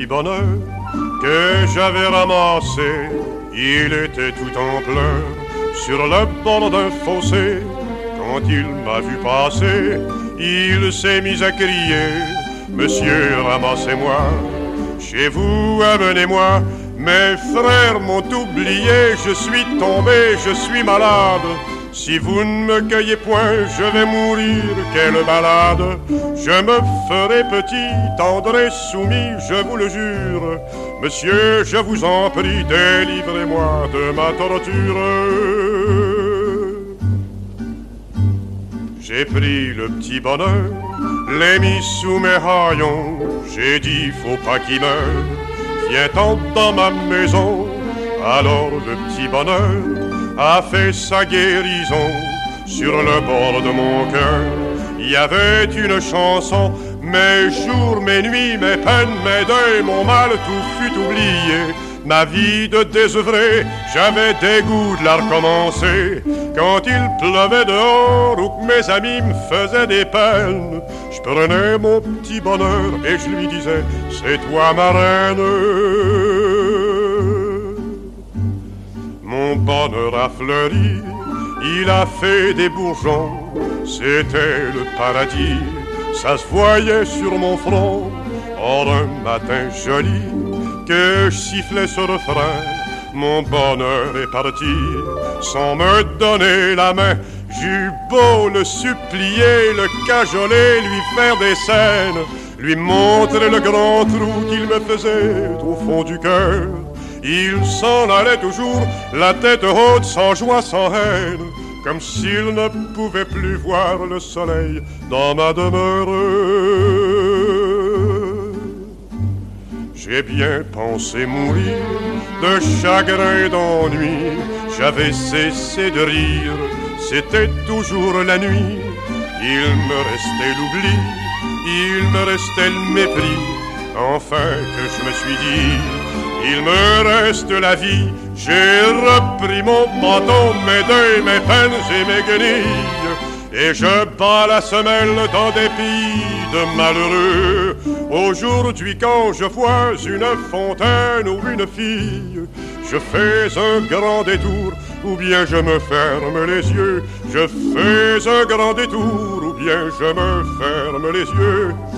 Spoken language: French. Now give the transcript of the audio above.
petit bonheur que j'avais ramassé. Il était tout en pleurs sur le bord d'un fossé. Quand il m'a vu passer, il s'est mis à crier: Monsieur, ramassez-moi, chez vous, amenez-moi. Mes frères m'ont oublié, je suis tombé, je suis malade. Si vous ne me cueillez point, je vais mourir, quelle malade. Je me ferai petit, tendre et soumis, je vous le jure. Monsieur, je vous en prie, délivrez-moi de ma torture. J'ai pris le petit bonheur, l'ai mis sous mes haillons. J'ai dit, faut pas qu'il meure, viens-t'en dans ma maison. Alors le petit bonheur a fait sa guérison. Sur le bord de mon cœur, il y avait une chanson. Mes jours, mes nuits, mes peines, mes deuils, mon mal, tout fut oublié. Ma vie de désœuvré, j'avais dégoût de la recommencer. Quand il pleuvait dehors ou que mes amis me faisaient des peines, je prenais mon petit bonheur et je lui disais: c'est toi ma reine. Mon bonheur a fleuri, il a fait des bourgeons. C'était le paradis, ça se voyait sur mon front. Or un matin joli, que je sifflais ce refrain, mon bonheur est parti sans me donner la main. J'eus beau le supplier, le cajoler, lui faire des scènes, lui montrer le grand trou qu'il me faisait au fond du cœur. Il s'en allait toujours, la tête haute, sans joie, sans haine, comme s'il ne pouvait plus voir le soleil dans ma demeure. J'ai bien pensé mourir de chagrin et d'ennui. J'avais cessé de rire, c'était toujours la nuit. Il me restait l'oubli, il me restait le mépris. Enfin que je me suis dit, il me reste la vie. J'ai repris mon bâton, mes deuils, mes peines et mes guenilles, et je bats la semelle dans des pays de malheureux. Aujourd'hui quand je vois une fontaine ou une fille, je fais un grand détour ou bien je me ferme les yeux. Je fais un grand détour ou bien je me ferme les yeux.